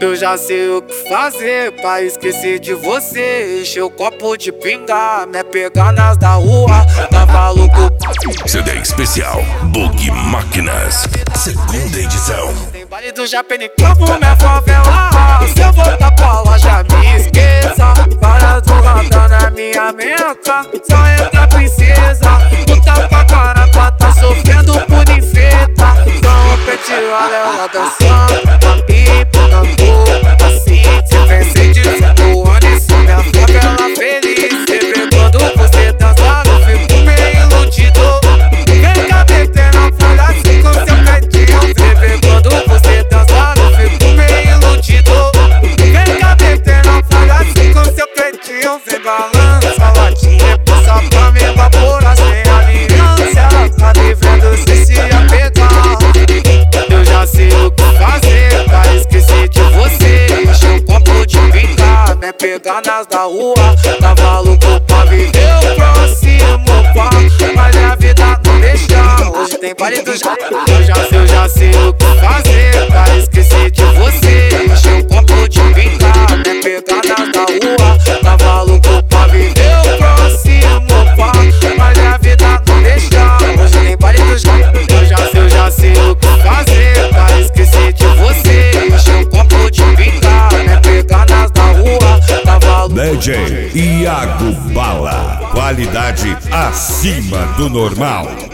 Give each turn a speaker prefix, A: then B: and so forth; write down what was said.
A: Eu já sei o que fazer pra esquecer de você. Encher o copo de pinga, me pegar nas da rua. Cavalo com
B: CD especial Bug Máquinas, segunda edição.
A: tem baile do Japenicampo, minha favela. Se eu voltar pra loja, me esqueça. Para do rodão na minha meta, só entra princesa. Puta pra caramba, tá sofrendo por infeta. Então o petiola ela dançando, pipa na boca, assim. Se vem sem desculpa, isso minha favela feliz. Você vê quando você dança, eu fico meio iludido. Vem cá meter na folha assim com seu petinho. Você vê quando você dança, eu fico meio iludido. Vem cá meter na folha assim com seu petinho. Vem balança a latinha, passa pra me evaporar sem aliança. Ela tá devendo se apegar. Eu já sei o que fazer pra esquecer de você. Encher um copo de pinga, me pegar nas da rua. Cavalo pra viver o próximo pá, mas a vida não deixa. Hoje tem baile do eu já sei o que fazer pra esquecer de você. Encher um copo de pinga, me pegar nas da rua. Cavalo pra viver o próximo pá, mas a vida não deixa. Hoje tem baile do eu já sei o que fazer pra esquecer de você. Encher um copo de pinga, me pegar nas da rua. Cavalo
B: DJ Iago Bala, qualidade acima do normal.